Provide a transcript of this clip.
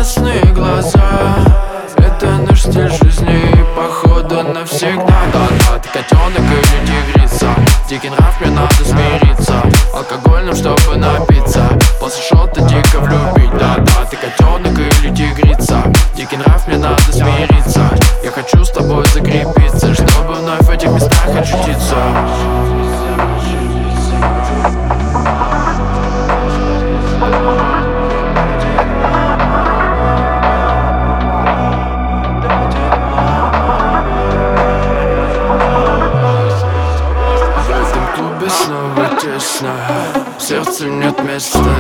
ясные глаза. Это наш стиль жизни и походу навсегда. Да-да, ты котенок или тигрица? Дикий нрав, мне надо смириться. Алкогольным, чтобы напиться, после шота дико влюбить. Да-да, ты котенок или тигрица? Дикий нрав, мне надо смириться. Я хочу с тобой закрепиться, чтобы вновь в этих местах очутиться. В этом клубе снова тесно, в сердце нет места.